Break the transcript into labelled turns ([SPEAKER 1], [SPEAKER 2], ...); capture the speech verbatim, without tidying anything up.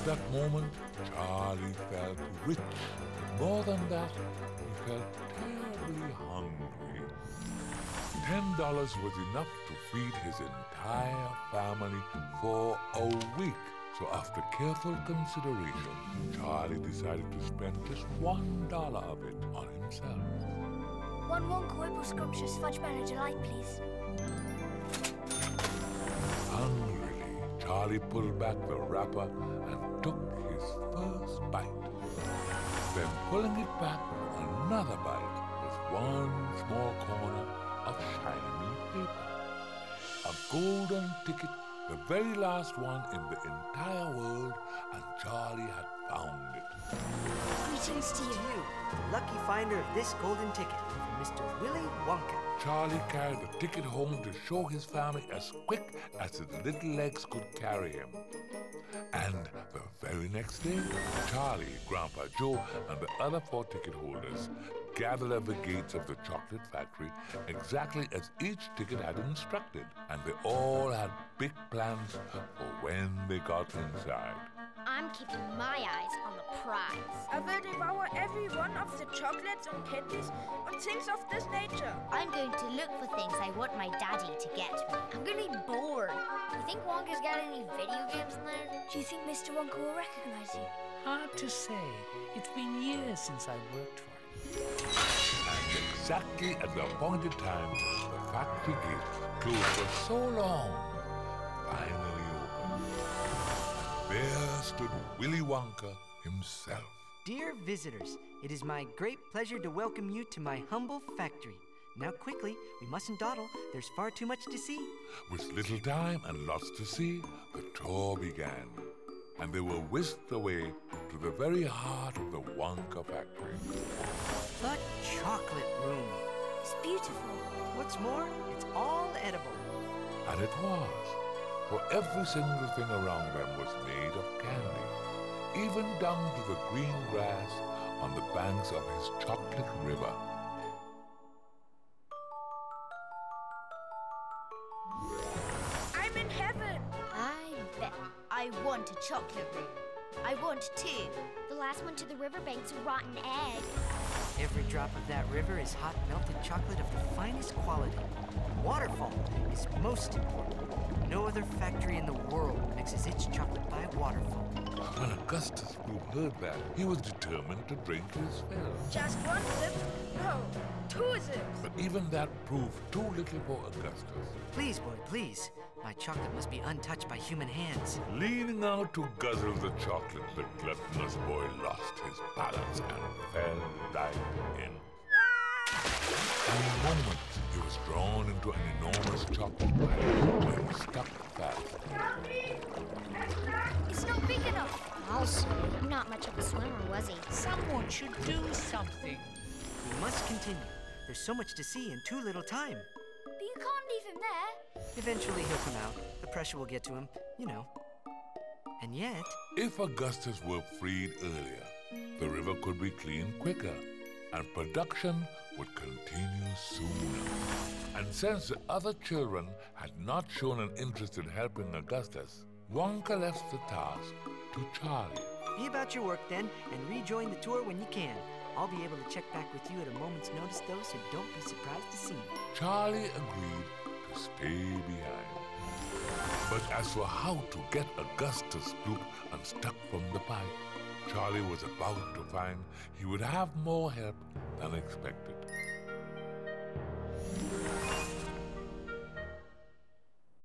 [SPEAKER 1] that moment, Charlie felt rich. But more than that, he felt terribly hungry. Ten dollars was enough to feed his entire family for a week. So after careful consideration, Charlie decided to spend just one dollar of it on himself.
[SPEAKER 2] One Wonka Whipple Scrumptious Fudge Banner Delight, please.
[SPEAKER 1] Hungrily, Charlie pulled back the wrapper and took his first bite. Then pulling it back for another bite was one small corner of shiny paper. A golden ticket, the very last one in the entire world, and Charlie had found it.
[SPEAKER 2] Greetings to you.
[SPEAKER 3] You, the lucky finder of this golden ticket, from Mister Willy Wonka.
[SPEAKER 1] Charlie carried the ticket home to show his family as quick as his little legs could carry him. And the very next day, Charlie, Grandpa Joe, and the other four ticket holders gathered at the gates of the chocolate factory exactly as each ticket had instructed. And they all had big plans for when they got inside.
[SPEAKER 4] I'm keeping my eyes on the prize.
[SPEAKER 5] I will devour every one of the chocolates and candies and things of this nature.
[SPEAKER 4] I'm going to look for things I want my daddy to get me. I'm going to be bored. You think Wonka's got any video games in there?
[SPEAKER 2] Do you think Mister Wonka will recognize you?
[SPEAKER 6] Hard to say. It's been years since I worked for him.
[SPEAKER 1] And exactly at the appointed time, the factory gates, closed for so long, finally opened. And there stood Willy Wonka himself.
[SPEAKER 3] Dear visitors, it is my great pleasure to welcome you to my humble factory. Now quickly, we mustn't dawdle. There's far too much to see.
[SPEAKER 1] With little time and lots to see, the tour began. And they were whisked away to the very heart of the Wonka factory.
[SPEAKER 3] The chocolate room.
[SPEAKER 2] It's beautiful.
[SPEAKER 3] What's more, it's all edible.
[SPEAKER 1] And it was, for every single thing around them was made of candy, even down to the green grass on the banks of his chocolate river.
[SPEAKER 5] I'm in heaven.
[SPEAKER 4] I bet. I want a chocolate room. I want two.
[SPEAKER 7] The last one to the riverbank's a rotten egg.
[SPEAKER 3] Every drop of that river is hot melted chocolate of the finest quality. Waterfall is most important. No other factory in the world mixes its chocolate by waterfall.
[SPEAKER 1] When Augustus Gloop heard that, he was determined to drink his fill.
[SPEAKER 5] Just one sip? No, two sips.
[SPEAKER 1] But even that proved too little for Augustus.
[SPEAKER 3] Please, boy, please. My chocolate must be untouched by human hands.
[SPEAKER 1] Leaning out to guzzle the chocolate, the gluttonous boy lost his balance and fell diving in. In a moment, he was drawn into an enormous chocolate pile where he stuck fast.
[SPEAKER 2] It's not big enough.
[SPEAKER 7] Also, not much of a swimmer, was he?
[SPEAKER 6] Someone should do something.
[SPEAKER 3] We must continue. There's so much to see in too little time.
[SPEAKER 2] But you can't leave him there.
[SPEAKER 3] Eventually he'll come out. The pressure will get to him, you know. And yet...
[SPEAKER 1] If Augustus were freed earlier, the river could be cleaned quicker, and production would continue sooner. And since the other children had not shown an interest in helping Augustus, Wonka left the task to Charlie.
[SPEAKER 3] Be about your work then, and rejoin the tour when you can. I'll be able to check back with you at a moment's notice, though, so don't be surprised to see me.
[SPEAKER 1] Charlie agreed to stay behind. But as for how to get Augustus Gloop unstuck from the pipe, Charlie was about to find he would have more help than expected.